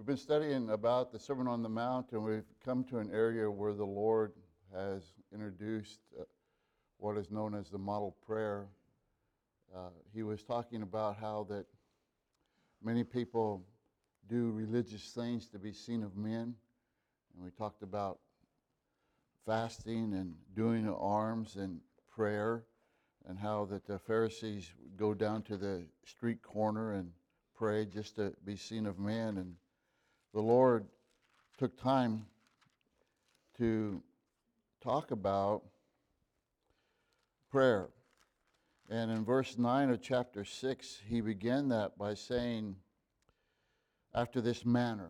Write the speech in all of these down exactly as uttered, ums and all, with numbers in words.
We've been studying about the Sermon on the Mount, and we've come to an area where the Lord has introduced uh, what is known as the model prayer. Uh, he was talking about how that many people do religious things to be seen of men, and we talked about fasting and doing the alms and prayer, and how that the Pharisees would go down to the street corner and pray just to be seen of man. And the Lord took time to talk about prayer. And in verse nine of chapter six, he began that by saying, after this manner.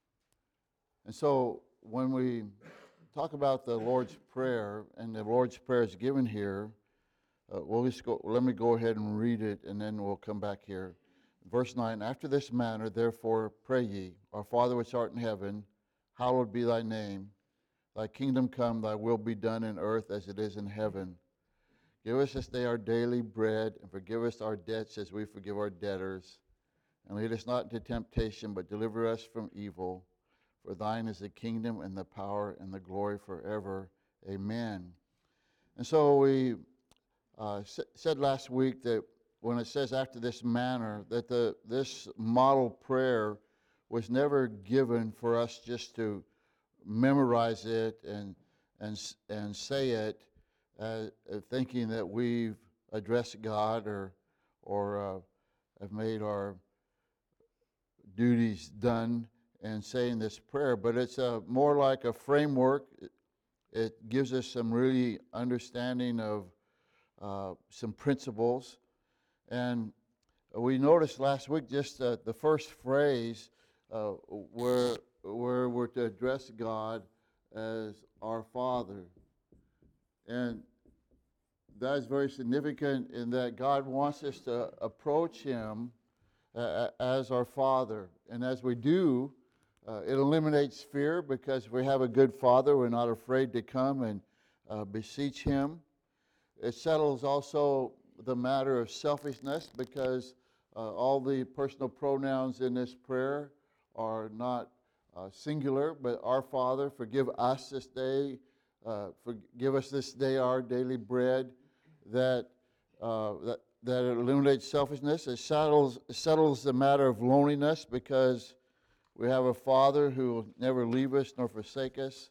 And so when we talk about the Lord's Prayer, and the Lord's Prayer is given here, uh, we'll just go, let me go ahead and read it, and then we'll come back here. Verse nine, after this manner, therefore, pray ye, Our Father which art in heaven, hallowed be thy name. Thy kingdom come, thy will be done in earth as it is in heaven. Give us this day our daily bread, and forgive us our debts as we forgive our debtors. And lead us not into temptation, but deliver us from evil. For thine is the kingdom and the power and the glory forever. Amen. And so we uh, s- said last week that when it says after this manner, that the this model prayer was never given for us just to memorize it and and and say it, uh, thinking that we've addressed God or or uh, have made our duties done and saying this prayer, but it's a, more like a framework. It, it gives us some really understanding of uh, some principles. And we noticed last week just uh, the first phrase uh, where, where we're to address God as our Father. And that is very significant in that God wants us to approach Him uh, as our Father. And as we do, uh, it eliminates fear because we have a good Father. We're not afraid to come and uh, beseech Him. It settles also the matter of selfishness because uh, all the personal pronouns in this prayer are not uh, singular, but our Father, forgive us this day, uh, forgive us this day our daily bread, that uh, that, that it eliminates selfishness. It settles, it settles the matter of loneliness because we have a Father who will never leave us nor forsake us.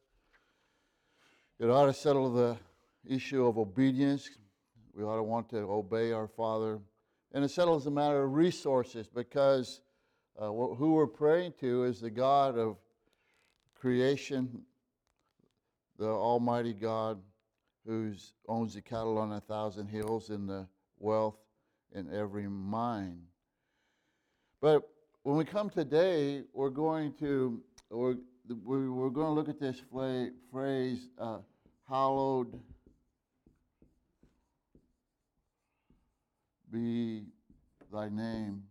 It ought to settle the issue of obedience. We ought to want to obey our Father. And it settles the matter of resources because uh, who we're praying to is the God of creation, the Almighty God who owns the cattle on a thousand hills and the wealth in every mine. But when we come today, we're going to we're, we're going to look at this phrase, uh, hallowed be thy name.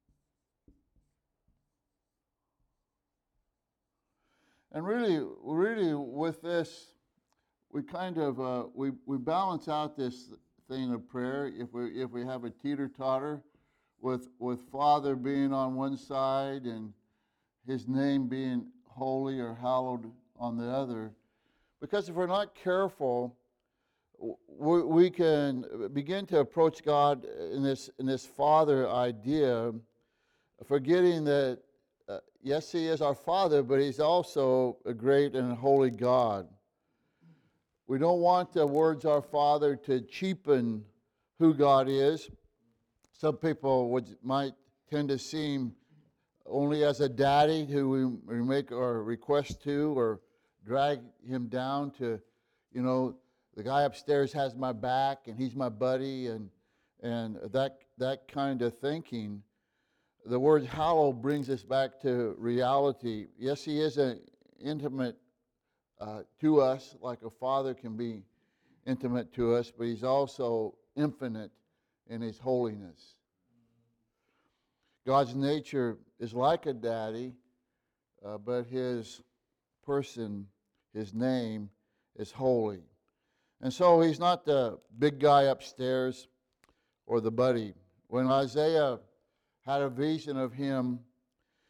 And really, really with this, we kind of, uh, we, we balance out this thing of prayer. If we if we have a teeter-totter with, with Father being on one side and His name being holy or hallowed on the other. Because if we're not careful, we, we can begin to approach God in this in this Father idea, forgetting that, uh, yes, He is our Father, but He's also a great and holy God. We don't want the words our Father to cheapen who God is. Some people would might tend to seem only as a daddy who we, we make our request to or drag him down to, you know, the guy upstairs has my back and he's my buddy and and that that kind of thinking. The word hallow brings us back to reality. Yes, He is an intimate uh, to us, like a father can be intimate to us, but He's also infinite in His holiness. God's nature is like a daddy, uh, but His person, His name, is holy. And so He's not the big guy upstairs or the buddy. When Isaiah had a vision of Him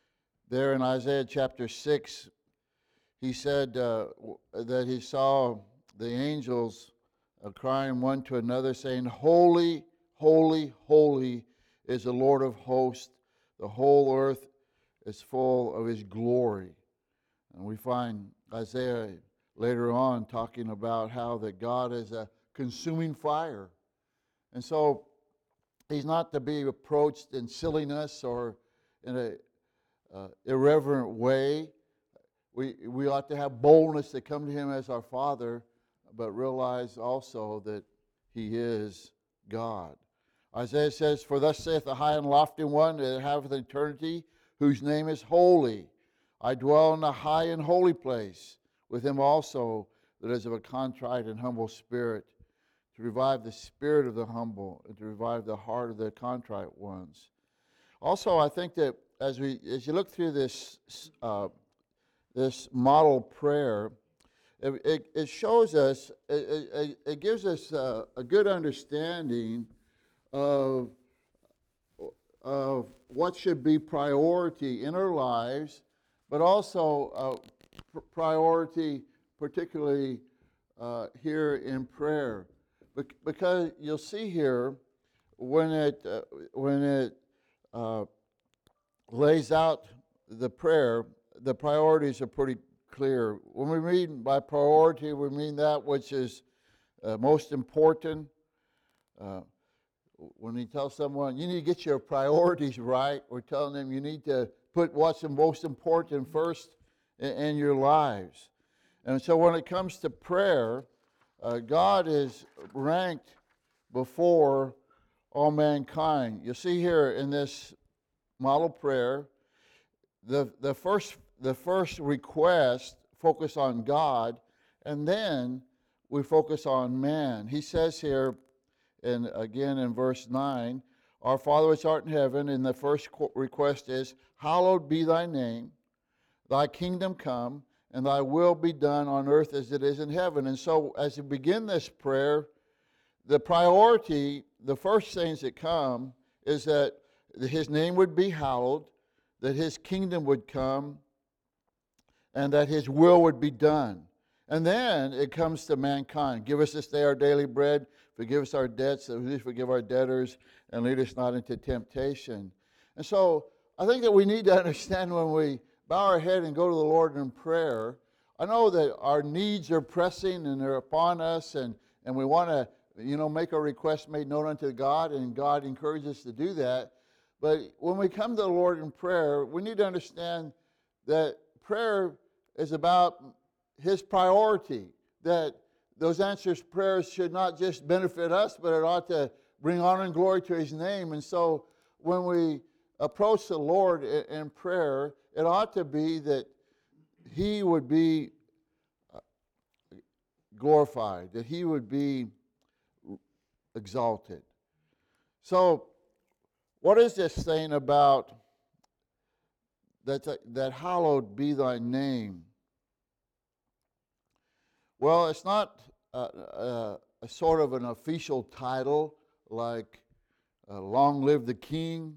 There in Isaiah chapter six, he said uh, that he saw the angels uh, crying one to another, saying, "Holy, holy, holy is the Lord of hosts. The whole earth is full of his glory." And we find Isaiah later on talking about how that God is a consuming fire. And so he's not to be approached in silliness or in a uh, irreverent way. We, we ought to have boldness to come to him as our Father, but realize also that he is God. Isaiah says, "For thus saith the high and lofty one that haveth eternity, whose name is holy. I dwell in the high and holy place, with him also that is of a contrite and humble spirit, to revive the spirit of the humble, and to revive the heart of the contrite ones." Also, I think that as we as you look through this uh, this model prayer, it, it, it shows us, it, it, it gives us a, a good understanding of, of what should be priority in our lives, but also uh, pr- priority particularly uh, here in prayer. Bec- because you'll see here when it, uh, when it uh, lays out the prayer, the priorities are pretty clear. When we mean by priority, we mean that which is uh, most important. Uh, when we tell someone, you need to get your priorities right, we're telling them you need to put what's the most important first in, in your lives. And so when it comes to prayer, uh, God is ranked before all mankind. You see here in this model prayer, the, the first the first request focus on God, and then we focus on man. He says here, and again in verse nine, "Our Father which art in heaven," and the first request is, "Hallowed be thy name, thy kingdom come, and thy will be done on earth as it is in heaven." And so as we begin this prayer, the priority, the first things that come is that his name would be hallowed, that his kingdom would come, and that his will would be done. And then it comes to mankind. "Give us this day our daily bread. Forgive us our debts, that we forgive our debtors, and lead us not into temptation." And so I think that we need to understand when we bow our head and go to the Lord in prayer, I know that our needs are pressing and they're upon us, and, and we want to, you know, make our requests made known unto God, and God encourages us to do that. But when we come to the Lord in prayer, we need to understand that prayer is about his priority, that those answers prayers should not just benefit us, but it ought to bring honor and glory to his name. And so when we approach the Lord in prayer, it ought to be that he would be glorified, that he would be exalted. So what is this thing about that, that hallowed be thy name? Well, it's not uh, uh, a sort of an official title like uh, "Long Live the King,"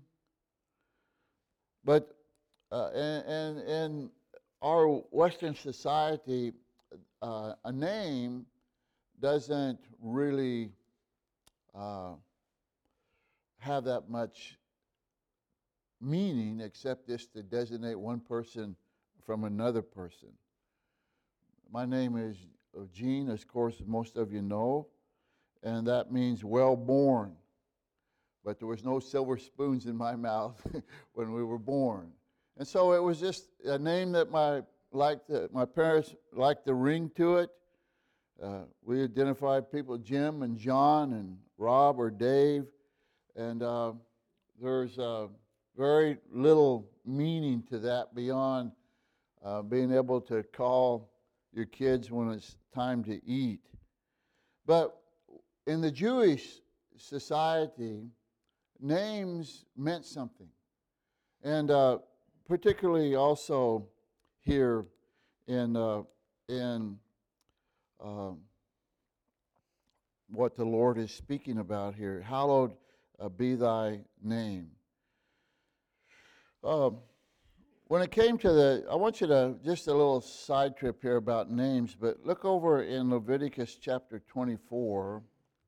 but uh, in, in our Western society, uh, a name doesn't really uh, have that much meaning except just to designate one person from another person. My name is Gene, of course, most of you know, and that means well born. But there was no silver spoons in my mouth when we were born. And so it was just a name that my liked, uh, my parents liked the ring to it. Uh, we identified people, Jim and John and Rob or Dave, and uh, there's uh, very little meaning to that beyond uh, being able to call your kids when it's time to eat. But in the Jewish society, names meant something. And uh, particularly also here in, uh, in uh, what the Lord is speaking about here. Hallowed uh, be thy name. Uh, when it came to the, I want you to, just a little side trip here about names, but look over in Leviticus chapter twenty-four.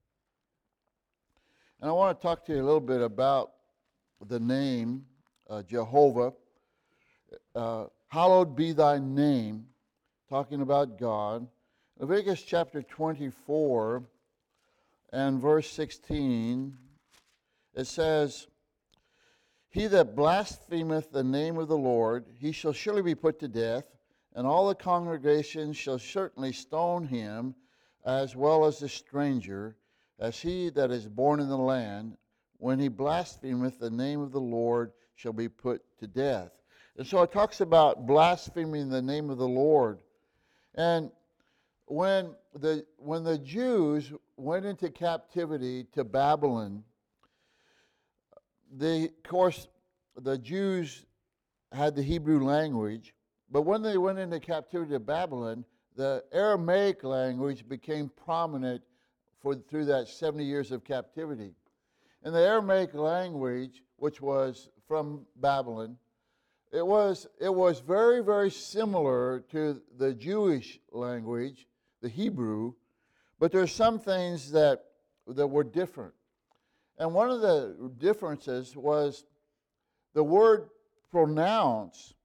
And I want to talk to you a little bit about the name uh, Jehovah. Uh, hallowed be thy name, talking about God. Leviticus chapter twenty-four and verse sixteen, it says, he that blasphemeth the name of the Lord, he shall surely be put to death, and all the congregation shall certainly stone him, as well as the stranger, as he that is born in the land, when he blasphemeth the name of the Lord, shall be put to death. And so it talks about blaspheming the name of the Lord. And when the when the Jews went into captivity to Babylon, they, of course, the Jews had the Hebrew language, but when they went into captivity to Babylon, the Aramaic language became prominent for through that seventy years of captivity. And the Aramaic language, which was from Babylon, it was it was very, very similar to the Jewish language, the Hebrew, but there's some things that that were different. And one of the differences was the word pronounce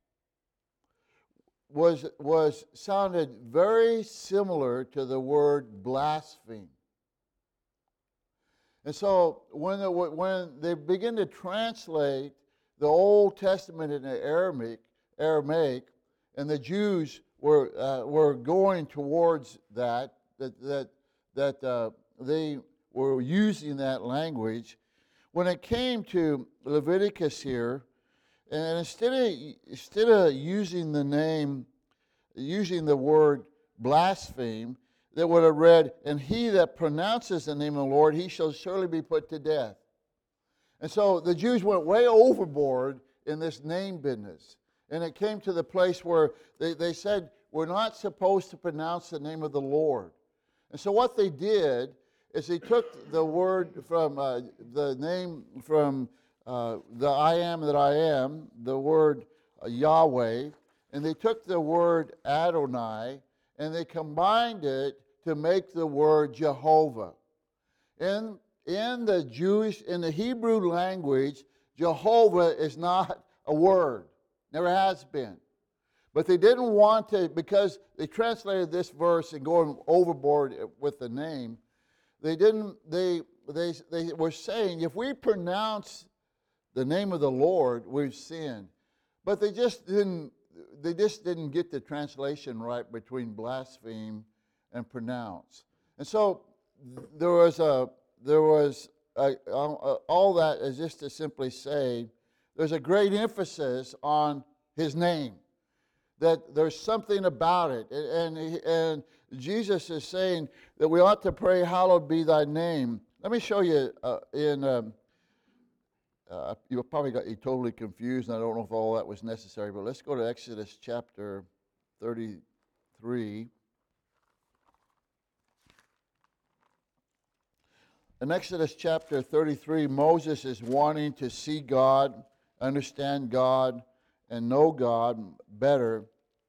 was, was sounded very similar to the word blaspheme. And so when, the, when they begin to translate the Old Testament into Aramaic, Aramaic and the Jews were, uh, were going towards that, that, that, that uh, they were using that language. When it came to Leviticus here, and instead of, instead of using the name, using the word blaspheme, they would have read, and he that pronounces the name of the Lord, he shall surely be put to death. And so the Jews went way overboard in this name business. And it came to the place where they, they said, we're not supposed to pronounce the name of the Lord. And so what they did is he took the word from uh, the name from uh, the I am that I am, the word uh, Yahweh, and they took the word Adonai and they combined it to make the word Jehovah. In, in the Jewish, in the Hebrew language, Jehovah is not a word, never has been. But they didn't want to, because they translated this verse and going overboard with the name, They didn't. They they they were saying, if we pronounce the name of the Lord, we've sinned. But they just didn't. They just didn't get the translation right between blaspheme and pronounce. And so there was a there was a, a, all that is just to simply say there's a great emphasis on His name. That there's something about it, and and, and Jesus is saying that we ought to pray, hallowed be thy name. Let me show you uh, in, um, uh, you probably got you totally confused, and I don't know if all that was necessary, but let's go to Exodus chapter thirty-three. In Exodus chapter thirty-three, Moses is wanting to see God, understand God, and know God better.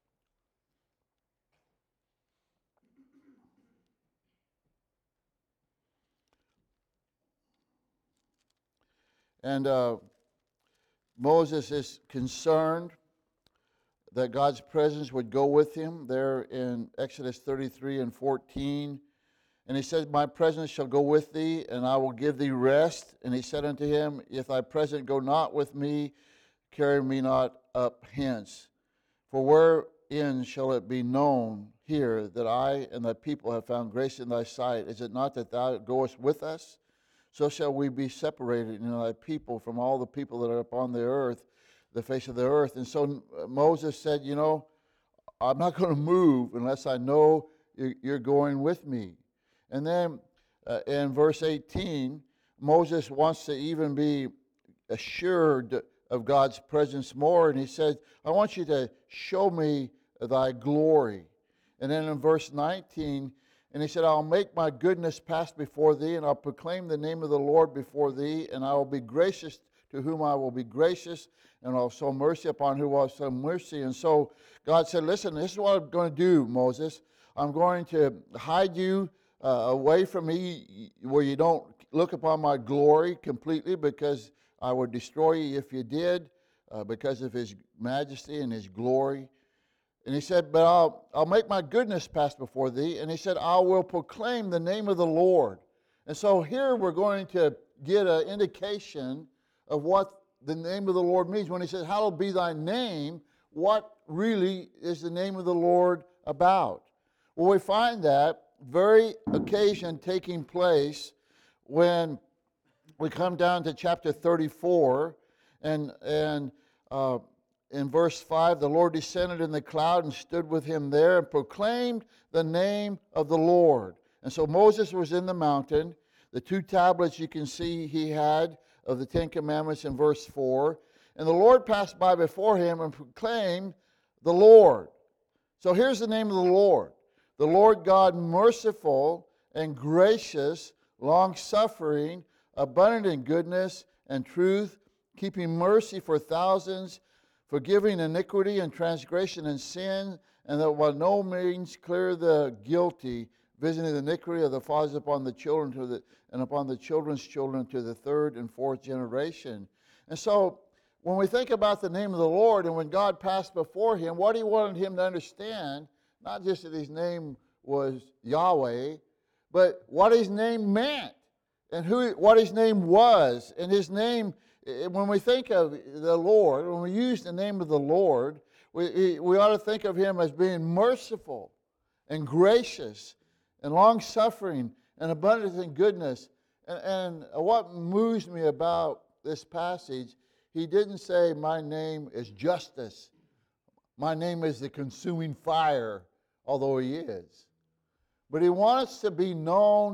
And uh, Moses is concerned that God's presence would go with him there in Exodus thirty-three and fourteen. And he said, my presence shall go with thee, and I will give thee rest. And he said unto him, if thy presence go not with me, carry me not up hence. For wherein shall it be known here that I and thy people have found grace in thy sight? Is it not that thou goest with us? So shall we be separated in thy people from all the people that are upon the earth, the face of the earth. And so Moses said, you know, I'm not going to move unless I know you're going with me. And then uh, in verse eighteen, Moses wants to even be assured of God's presence more. And he said, I want you to show me thy glory. And then in verse nineteen, and he said, I'll make my goodness pass before thee, and I'll proclaim the name of the Lord before thee, and I will be gracious to whom I will be gracious, and I'll show mercy upon whom I'll show mercy. And so God said, listen, this is what I'm going to do, Moses. I'm going to hide you uh, away from me where you don't look upon my glory completely, because I would destroy you if you did, uh, because of his majesty and his glory. And he said, but I'll, I'll make my goodness pass before thee. And he said, I will proclaim the name of the Lord. And so here we're going to get an indication of what the name of the Lord means. When he says, hallowed be thy name, what really is the name of the Lord about? Well, we find that very occasion taking place when we come down to chapter thirty-four, and, and uh, in verse five, the Lord descended in the cloud and stood with him there and proclaimed the name of the Lord. And so Moses was in the mountain. The two tablets you can see he had of the Ten Commandments in verse four. And the Lord passed by before him and proclaimed the Lord. So here's the name of the Lord. The Lord God, merciful and gracious, long-suffering, abundant in goodness and truth, keeping mercy for thousands, forgiving iniquity and transgression and sin, and that by no means clear the guilty, visiting the iniquity of the fathers upon the children to the, and upon the children's children to the third and fourth generation. And so when we think about the name of the Lord, and when God passed before him, what he wanted him to understand, not just that his name was Yahweh, but what his name meant, and who what his name was. And his name, when we think of the Lord, when we use the name of the Lord, we, we ought to think of him as being merciful and gracious and long-suffering and abundant in goodness. And, and what moves me about this passage, he didn't say, my name is justice. My name is the consuming fire, although he is. But he wants to be known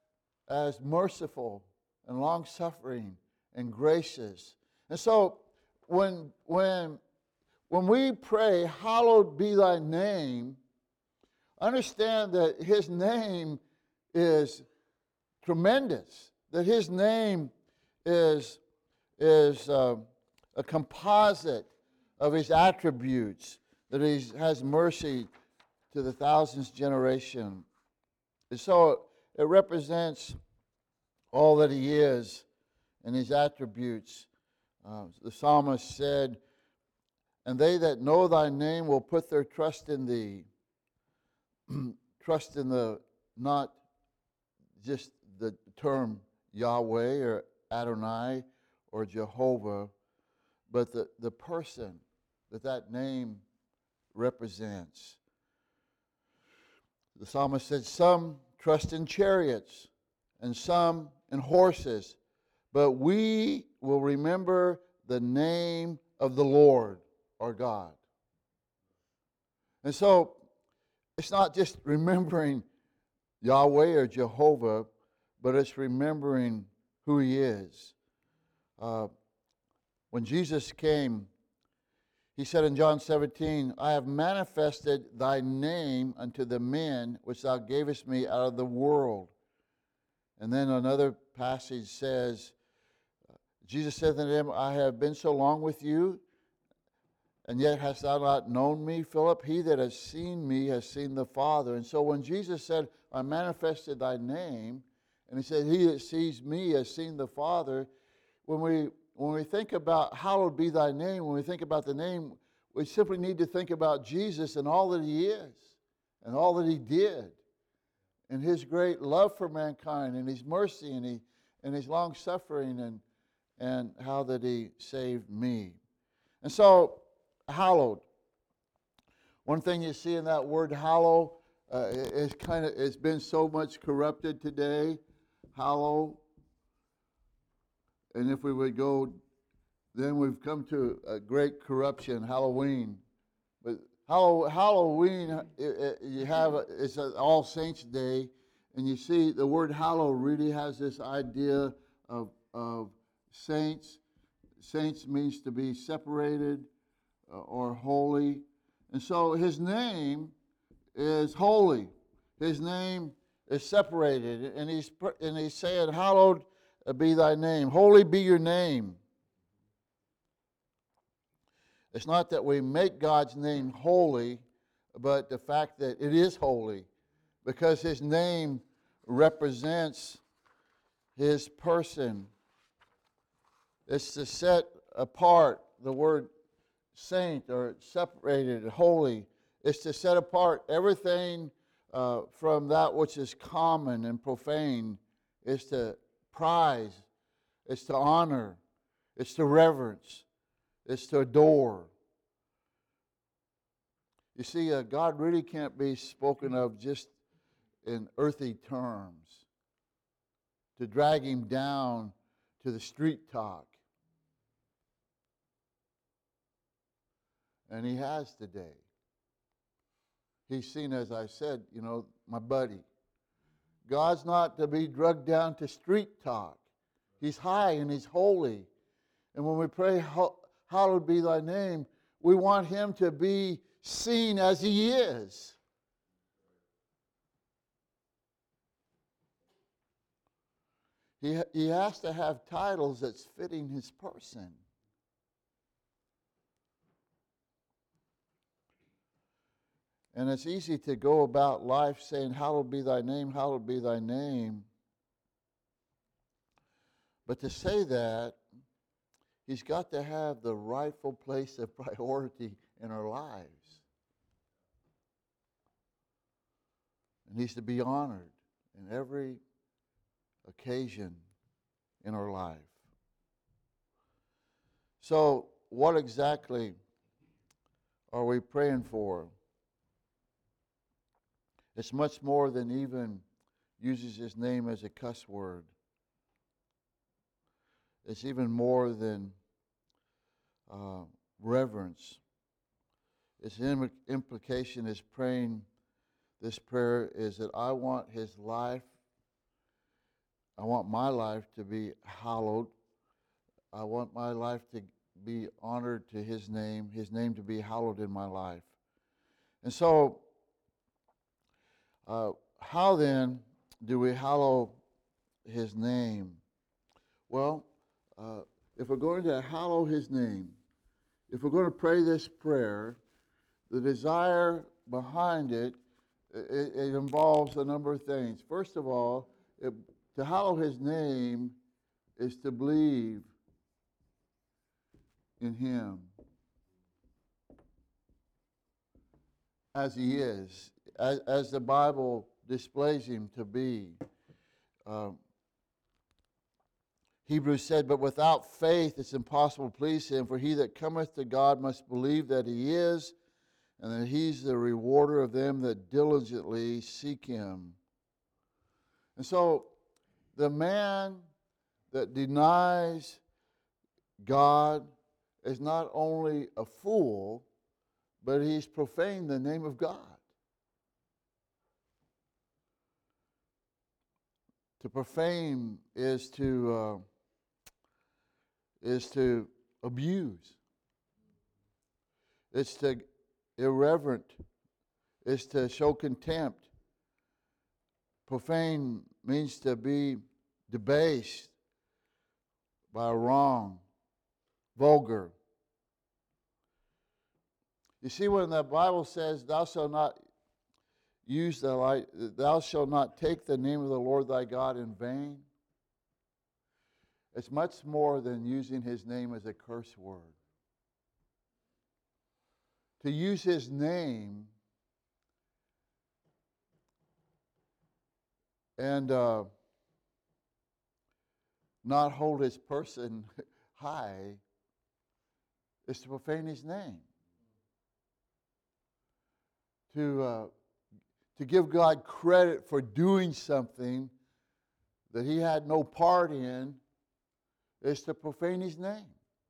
as merciful and long-suffering and gracious. And so when, when, when we pray, hallowed be thy name, understand that his name is tremendous, that his name is, is uh, a composite of his attributes, that he has mercy to the thousandth generation. And so it represents all that he is and his attributes. Uh, the psalmist said, and they that know thy name will put their trust in thee. Trust in the, not just the term Yahweh or Adonai or Jehovah, but the, the person that that name represents. The psalmist said, some trust in chariots and some in horses, but we will remember the name of the Lord our God. And so it's not just remembering Yahweh or Jehovah, but it's remembering who he is. Uh, when Jesus came, he said in John seventeen, I have manifested thy name unto the men which thou gavest me out of the world. And then another passage says, Jesus said to them, I have been so long with you, and yet hast thou not known me, Philip? He that has seen me has seen the Father. And so when Jesus said, I manifested thy name, and he said, he that sees me has seen the Father, when we when we think about hallowed be thy name, when we think about the name, we simply need to think about Jesus and all that he is, and all that he did, and his great love for mankind, and his mercy, and, he, and his long-suffering, and, and how that he saved me. And so, hallowed. One thing you see in that word hallow uh, is kind of it's been so much corrupted today. Hallow. And if we would go, then we've come to a great corruption, Halloween. But Hallow, Halloween, it, it, you have a, it's an All Saints Day, and you see the word hallow really has this idea of of saints. Saints means to be separated uh, or holy. And so his name is holy. His name is separated. And he's, and he's saying, hallowed be thy name. Holy be your name. It's not that we make God's name holy, but the fact that it is holy, because his name represents his person. It's to set apart. The word saint or separated, holy, is to set apart everything uh, from that which is common and profane. Is to prize, it's to honor, it's to reverence, it's to adore. You see, uh, God really can't be spoken of just in earthly terms, to drag him down to the street talk. And he has today. He's seen, as I said, you know, my buddy. God's not to be drugged down to street talk. He's high and he's holy. And when we pray, hallowed be thy name, we want him to be seen as he is. He, he has to have titles that's fitting his person. And it's easy to go about life saying, hallowed be thy name, hallowed be thy name. But to say that, he's got to have the rightful place of priority in our lives. And he's to be honored in every occasion in our life. So, what exactly are we praying for? It's much more than even uses his name as a cuss word. It's even more than uh, reverence. Its im- implication is praying this prayer is that I want his life, I want my life to be hallowed. I want my life to be honored to his name, his name to be hallowed in my life. And so, uh, how then do we hallow his name? Well, uh, if we're going to hallow his name, if we're going to pray this prayer, the desire behind it, it, it involves a number of things. First of all, it, to hallow his name is to believe in him as he is, as, as the Bible displays him to be. Um, Hebrews said, but without faith it's impossible to please him, for he that cometh to God must believe that he is, and that he's the rewarder of them that diligently seek him. And so, the man that denies God is not only a fool, but he's profaned the name of God. To profane is to uh, is to abuse. It's to irreverent. It's to show contempt. Profane means to be debased by a wrong, vulgar. You see, when the Bible says, "Thou shalt not use the light, thou shalt not take the name of the Lord thy God in vain," it's much more than using his name as a curse word. To use his name and uh, not hold his person high is to profane his name. To, uh, to give God credit for doing something that he had no part in is to profane his name.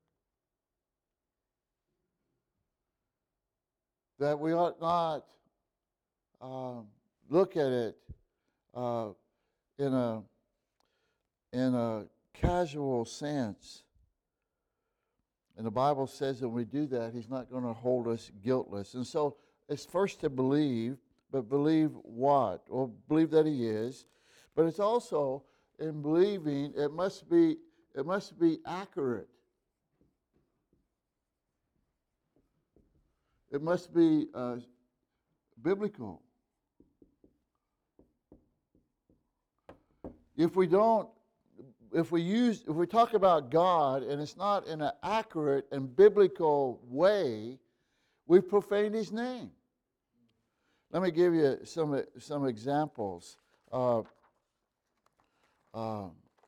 That we ought not um, look at it uh, in a in a casual sense. And the Bible says that when we do that, he's not going to hold us guiltless. And so it's first to believe, but believe what? Well, believe that he is. But it's also in believing it must be it must be accurate. It must be uh, biblical. If we don't, if we use, if we talk about God and it's not in an accurate and biblical way, we profane His name. Let me give you some some examples. Uh, uh,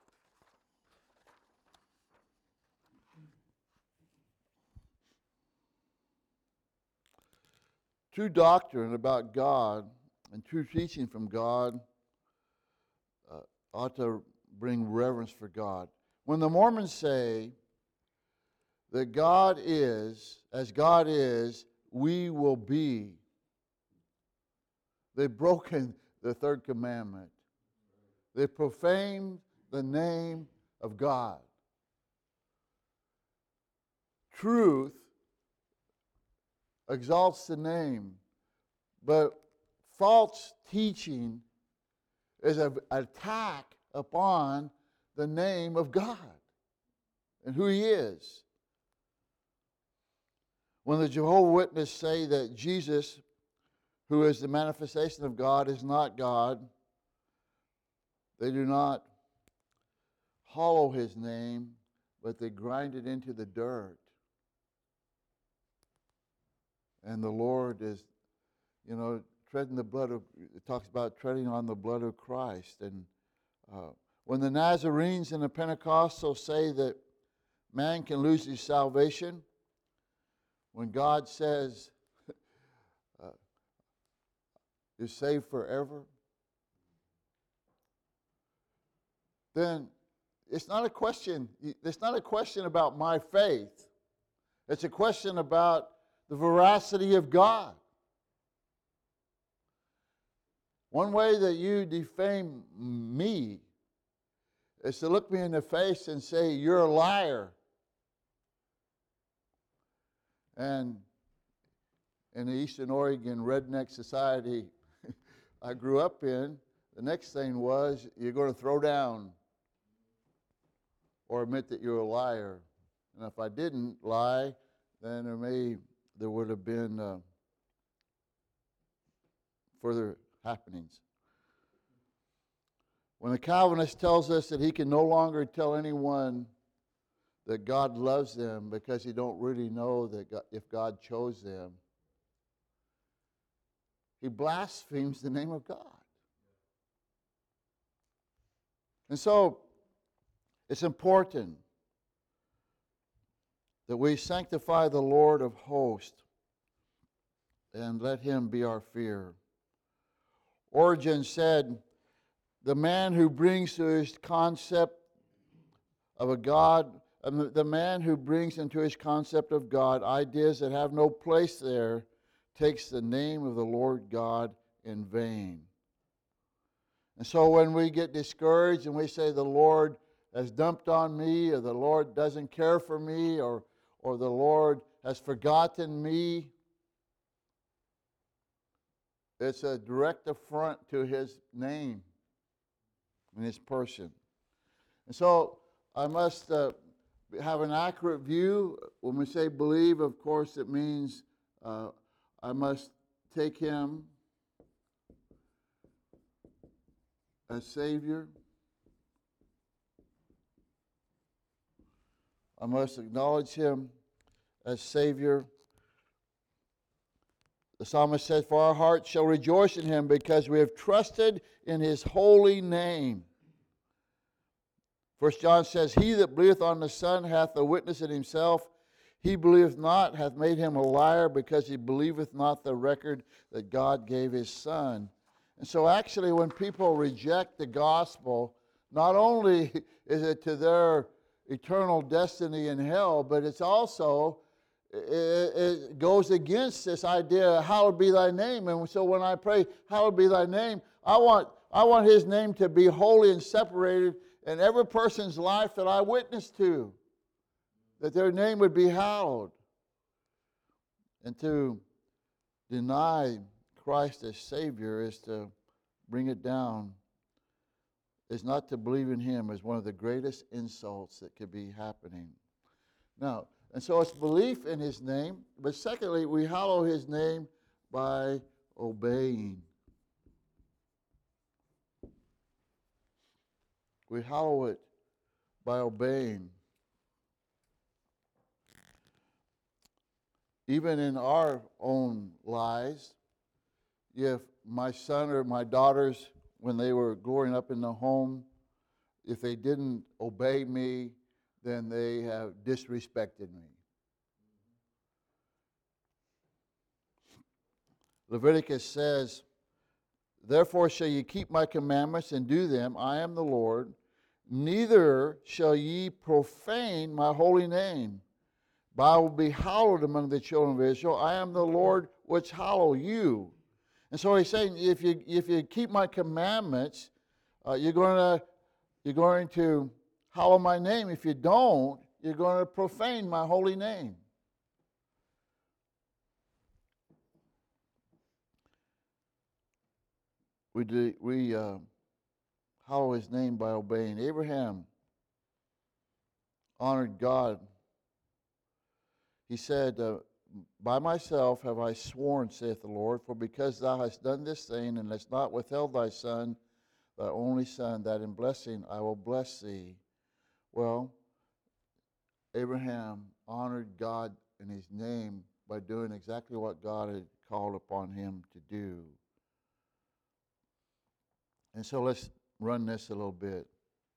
true doctrine about God and true teaching from God uh, ought to bring reverence for God. When the Mormons say that God is, as God is, we will be, they've broken the third commandment. They profaned the name of God. Truth exalts the name, but false teaching is an attack upon the name of God and who He is. When the Jehovah's Witnesses say that Jesus, who is the manifestation of God, is not God, they do not hallow His name, but they grind it into the dirt. And the Lord is, you know, treading the blood of, it talks about treading on the blood of Christ. And uh, when the Nazarenes and the Pentecostals say that man can lose his salvation, when God says uh, you're saved forever, then it's not a question, it's not a question about my faith. It's a question about the veracity of God. One way that you defame me is to look me in the face and say, you're a liar. And in the Eastern Oregon redneck society I grew up in, the next thing was, you're going to throw down or admit that you're a liar. And if I didn't lie, then there may, there would have been uh, further happenings. When the Calvinist tells us that he can no longer tell anyone that God loves them because he don't really know that God, if God chose them, he blasphemes the name of God. And so it's important that we sanctify the Lord of hosts and let Him be our fear. Origen said, the man who brings to his concept of a God, the man who brings into his concept of God ideas that have no place there takes the name of the Lord God in vain. And so when we get discouraged and we say the Lord has dumped on me, or the Lord doesn't care for me, or, or the Lord has forgotten me, it's a direct affront to His name and His person. And so I must uh, have an accurate view. When we say believe, of course, it means uh, I must take Him as Savior. I must acknowledge Him as Savior. The psalmist says, for our hearts shall rejoice in Him because we have trusted in His holy name. First John says, he that believeth on the Son hath a witness in himself. He believeth not, hath made him a liar, because he believeth not the record that God gave His Son. And so actually when people reject the gospel, not only is it to their eternal destiny in hell, but it's also, it, it goes against this idea, hallowed be thy name. And so when I pray, hallowed be thy name, I want, I want His name to be holy and separated in every person's life that I witness to, that their name would be hallowed. And to deny Christ as Savior is to bring it down, is not to believe in Him, is one of the greatest insults that could be happening. Now, And so it's belief in his name. But secondly, we hallow his name by obeying. We hallow it by obeying. Even in our own lives, if my son or my daughters, when they were growing up in the home, if they didn't obey me, then they have disrespected me. Leviticus says, therefore shall ye keep my commandments and do them. I am the Lord. Neither shall ye profane my holy name, but I will be hallowed among the children of Israel. I am the Lord which hallow you. And so he's saying, if you if you keep my commandments, uh, you're going to you're going to hallow my name. If you don't, you're going to profane my holy name. We do, we uh, hallow his name by obeying. Abraham honored God. He said, uh, by myself have I sworn, saith the Lord, for because thou hast done this thing, and hast not withheld thy son, thy only son, that in blessing I will bless thee. Well, Abraham honored God in his name by doing exactly what God had called upon him to do. And so let's run this a little bit.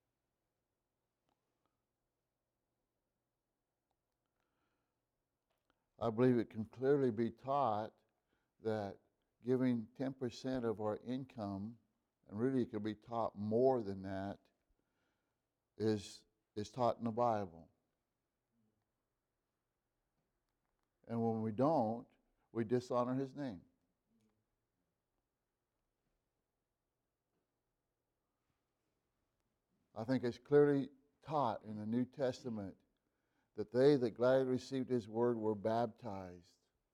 I believe it can clearly be taught that giving ten percent of our income, and really it could be taught more than that, is, is taught in the Bible. And when we don't, we dishonor his name. I think it's clearly taught in the New Testament that they that gladly received his word were baptized.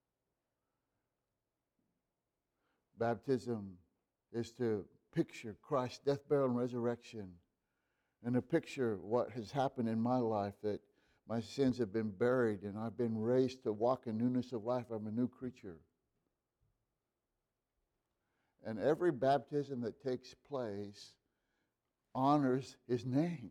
Baptism is to picture Christ's death, burial, and resurrection, and to picture what has happened in my life, that my sins have been buried and I've been raised to walk in newness of life. I'm a new creature. And every baptism that takes place honors his name.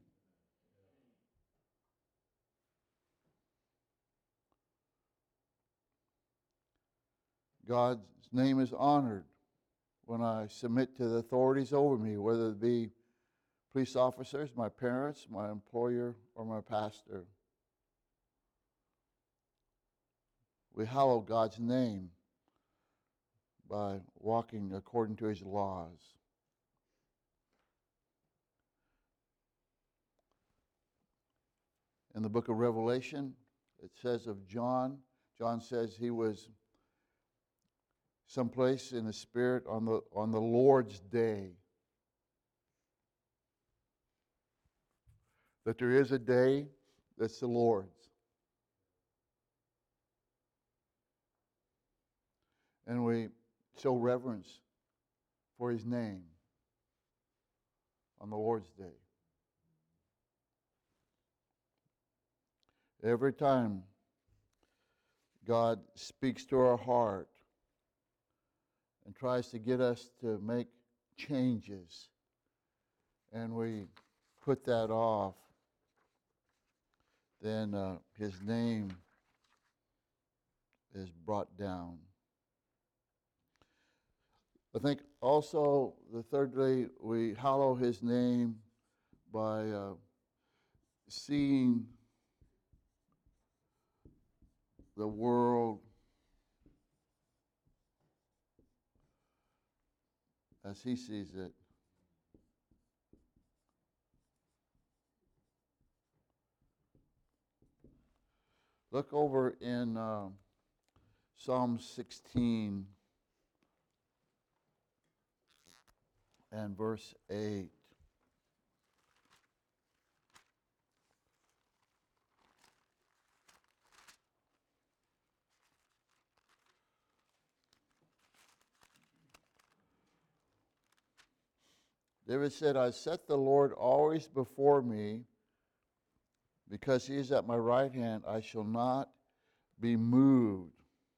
God's name is honored when I submit to the authorities over me, whether it be police officers, my parents, my employer, or my pastor. We hallow God's name by walking according to his laws. In the book of Revelation, it says of John, John says he was someplace in the Spirit on the, on the Lord's day. That there is a day that's the Lord's. And we show reverence for his name on the Lord's day. Every time God speaks to our heart and tries to get us to make changes, and we put that off, then uh, his name is brought down. I think also, the thirdly, we hallow his name by uh, seeing the world as he sees it. Look over in uh, Psalm sixteen and verse eight. David said, I set the Lord always before me. Because he is at my right hand, I shall not be moved.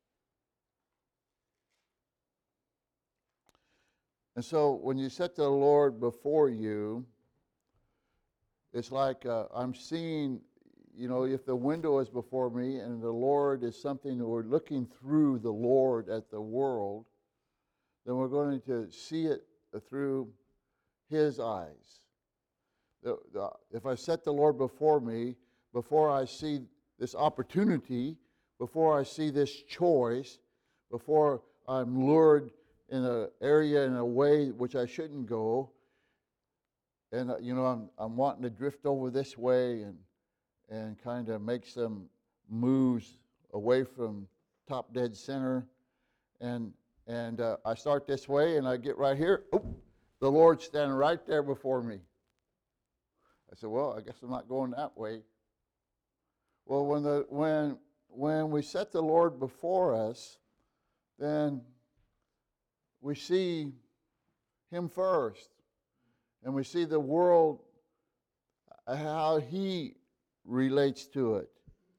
And so when you set the Lord before you, it's like uh, I'm seeing, you know, if the window is before me and the Lord is something that we're looking through the Lord at the world, then we're going to see it through his eyes. The, the, if I set the Lord before me, before I see this opportunity, before I see this choice, before I'm lured in an area in a way which I shouldn't go, and uh, you know I'm I'm wanting to drift over this way and and kind of make some moves away from top dead center, and and uh, I start this way and I get right here. Oop, the Lord's standing right there before me. I said, well, I guess I'm not going that way. Well, when the when when we set the Lord before us, then we see him first, and we see the world, how he relates to it.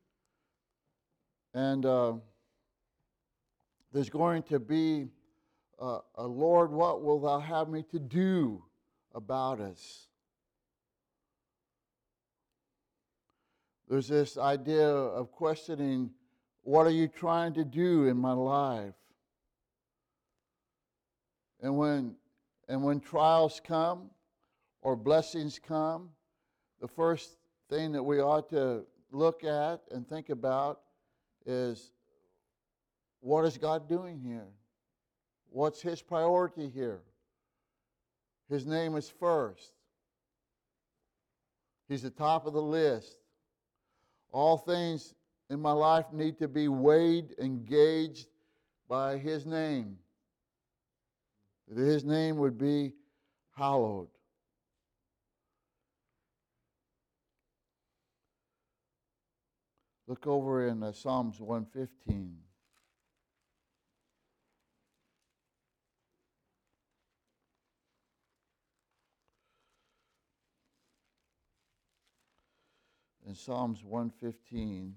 And uh, there's going to be uh, a Lord, what will thou have me to do about us? There's this idea of questioning, what are you trying to do in my life? And when and when trials come or blessings come, the first thing that we ought to look at and think about is, what is God doing here? What's his priority here? His name is first. He's the top of the list. All things in my life need to be weighed and gauged by his name. That his name would be hallowed. Look over in uh, Psalms one fifteen. In Psalms one fifteen,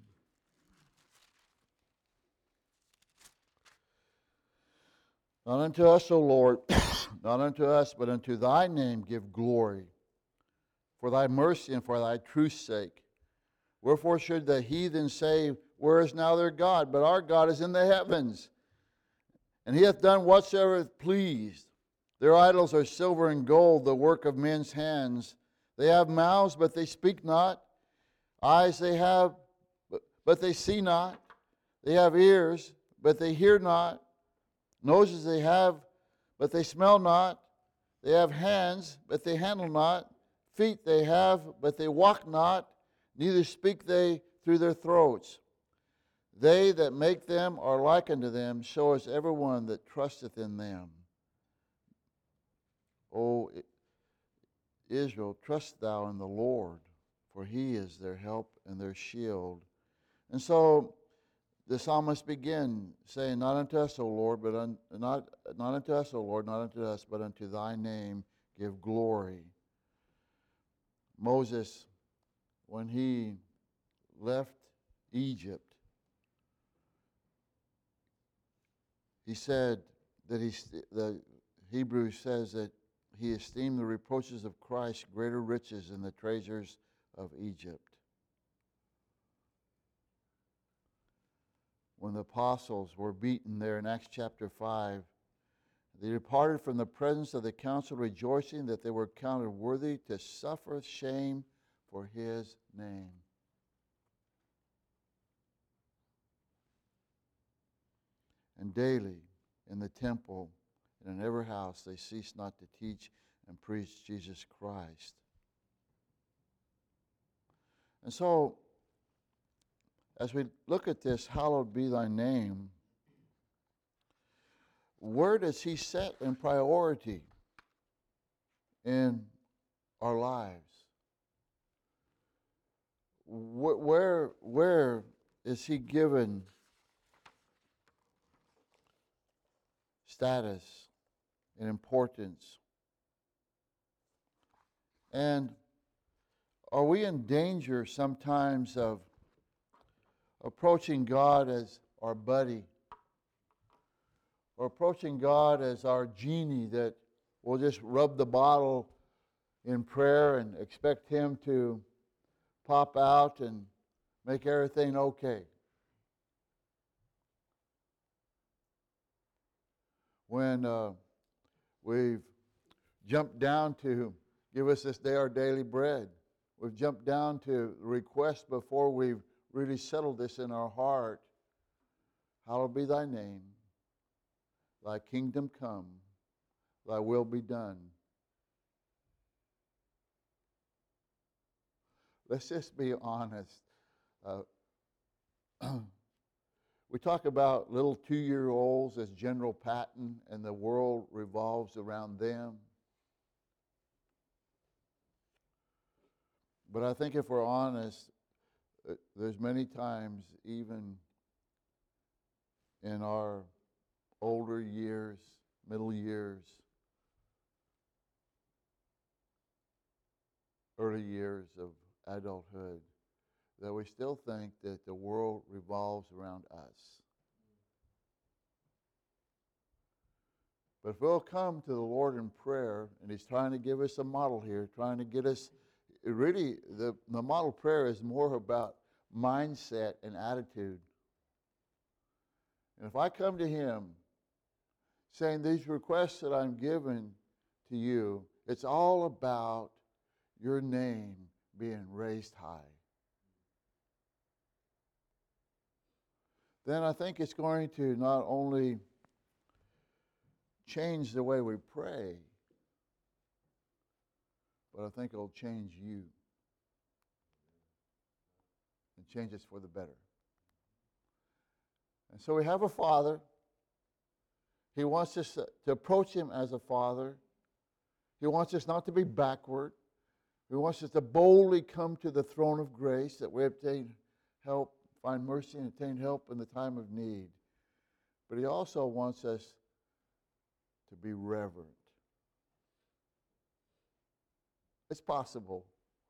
not unto us, O Lord, not unto us, but unto thy name give glory, for thy mercy and for thy truth's sake. Wherefore should the heathen say, where is now their God? But our God is in the heavens, and he hath done whatsoever hath pleased. Their idols are silver and gold, the work of men's hands. They have mouths, but they speak not. Eyes they have, but they see not. They have ears, but they hear not. Noses they have, but they smell not. They have hands, but they handle not. Feet they have, but they walk not. Neither speak they through their throats. They that make them are like unto them, so is everyone that trusteth in them. O Israel, trust thou in the Lord, for he is their help and their shield. And so the psalmist begin saying, not unto us, O Lord, but un, not, not unto us, O Lord, not unto us, but unto thy name give glory. Moses, when he left Egypt, he said that he, the Hebrews says that he esteemed the reproaches of Christ greater riches than the treasures of Egypt. When the apostles were beaten there in Acts chapter five, they departed from the presence of the council rejoicing that they were counted worthy to suffer shame for his name. And daily in the temple and in every house they ceased not to teach and preach Jesus Christ. And so, as we look at this, hallowed be thy name, where does he set in priority in our lives? Where, where is he given status and importance? And are we in danger sometimes of approaching God as our buddy, or approaching God as our genie that will just rub the bottle in prayer and expect Him to pop out and make everything okay? When uh, we've jumped down to give us this day our daily bread, we've jumped down to request before we've really settled this in our heart. Hallowed be thy name, thy kingdom come, thy will be done. Let's just be honest. Uh, we talk about little two-year-olds as General Patton, and the world revolves around them. But I think if we're honest, uh, there's many times, even in our older years, middle years, early years of adulthood, that we still think that the world revolves around us. But if we'll come to the Lord in prayer, and He's trying to give us a model here, trying to get us, really, the, the model prayer is more about mindset and attitude. And if I come to Him saying these requests that I'm giving to you, it's all about your name being raised high, then I think it's going to not only change the way we pray, but I think it'll change you and change us for the better. And so we have a Father. He wants us to approach Him as a Father. He wants us not to be backward. He wants us to boldly come to the throne of grace that we obtain help, find mercy, and obtain help in the time of need. But He also wants us to be reverent. It's possible.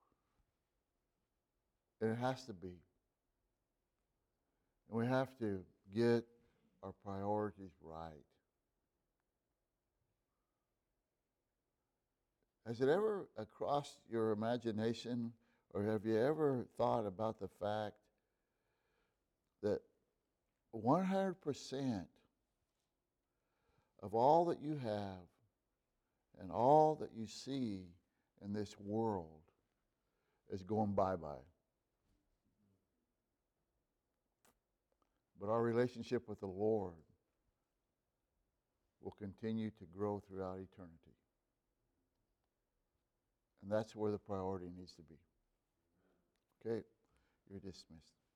And it has to be. And we have to get our priorities right. Has it ever crossed your imagination, or have you ever thought about the fact that one hundred percent of all that you have and all that you see in this world is going bye-bye? But our relationship with the Lord will continue to grow throughout eternity. And that's where the priority needs to be. Okay, you're dismissed.